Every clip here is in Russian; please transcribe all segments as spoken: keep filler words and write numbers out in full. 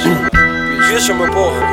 Пишем и похуй.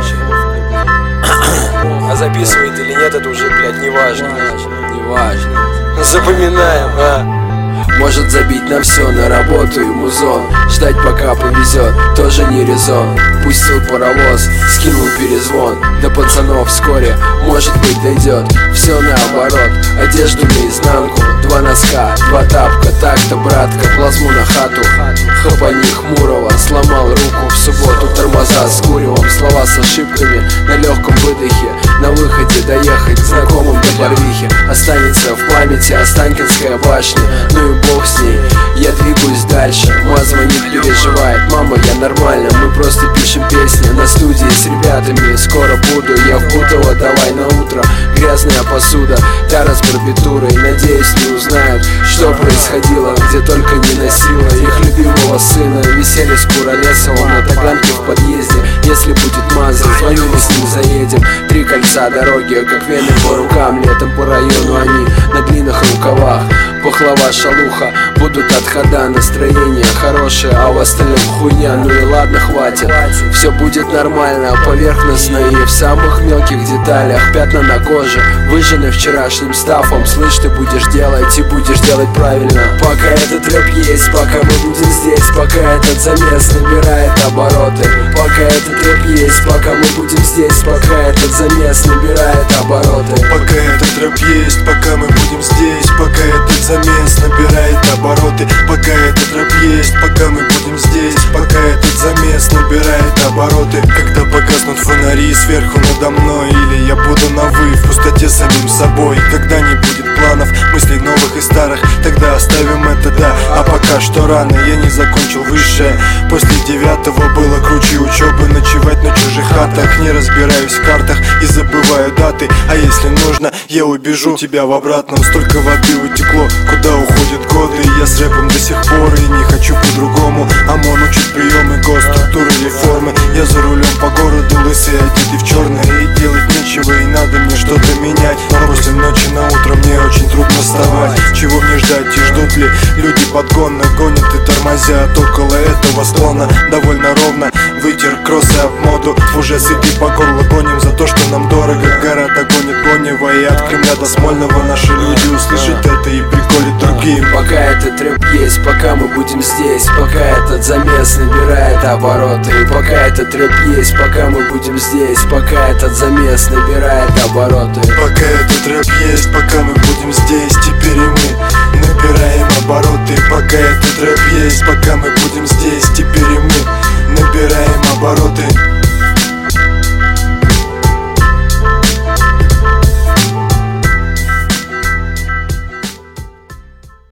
А записывает или нет, это уже, блядь, не важно. Не важно. Запоминаем, а. Может забить на все, на работу и музон. Ждать пока повезет, тоже не резон. Пустил паровоз, скинул перезвон. До пацанов вскоре, может быть, дойдет. Все наоборот, одежду наизнанку. Два носка, два тапка, так-то, братка. Плазму на хату, хапани хмурого. Сломал руку в субботу, тормоза с куревом. Слова с ошибками, на легком выдохе. На выходе доехать к знакомым до Барвихи. Останется в памяти Останкинская башня. Ну и бог с ней, я двигаюсь дальше. Мазма не переживает, мама, я нормально. Мы просто пишем песни на студии с ребятами. Скоро буду, я в Бутово, давай на утро. Грязная посуда, тара с барбитурой. Надеюсь, не узнают, что происходило, где только не носила их любимого сына. Веселье с Куролесовым на Таганке в подъезде. Если будет маза, звоню, мы с ним заедем. Три кольца дороги, как вены по рукам. Летом по району они на длинных рукавах. Пахлава, шалуха, будут отхода. Настроение хорошее, а в остальном хуйня. Ну и ладно, хватит, все будет нормально. Поверхностно и в самых мелких деталях. Пятна на коже, выжжены вчерашним стафом. Слышь, ты будешь делать и будешь делать правильно. Пока этот рэп есть, пока мы будем здесь. Пока этот замес набирает обороты. Пока этот рэп есть, пока мы будем здесь. Пока этот замес набирает обороты. Пока этот рэп есть, пока мы будем здесь. Пока этот замес набирает обороты. Пока этот рэп есть, пока мы будем здесь. Пока этот замес набирает обороты. Когда погаснут фонари сверху надо мной, или я буду на вы в пустоте самим собой. Когда не будет планов, мыслей новых и старых, тогда оставим это, да. А пока что рано, я не закончил высшее. После девятого было круче учебы. Ночевать на чужих хатах, не разбираюсь в картах и забываю даты. А если нужно, я убежу тебя в обратном. Столько воды утекло, куда уходят годы. Я с рэпом до сих пор и не хочу по-другому. ОМОН учит приемы, госструктуры, реформы. Я за рулем по городу, лысый, одетый в черное. И делать нечего, и надо мне что-то менять. Но после ночи на утро мне очень трудно вставать. Чего мне ждать и ждут ли люди подгонно? Гонят и тормозят около этого склона. Довольно ровно вытер кроссы об моду. Уже сытый по горло гоним за то, что нам дорого. Гора догонит Гонева, и от Кремля до Смольного наши люди услышат это и приколят другим. Пока этот рэп есть, пока мы будем здесь. Пока этот замес набирает обороты. И пока этот рэп есть, пока мы будем здесь. Пока этот замес набирает обороты. Пока этот рэп есть, пока мы будем здесь. Теперь и мы набираем обороты. Пока этот рэп есть, пока мы будем здесь. Теперь и мы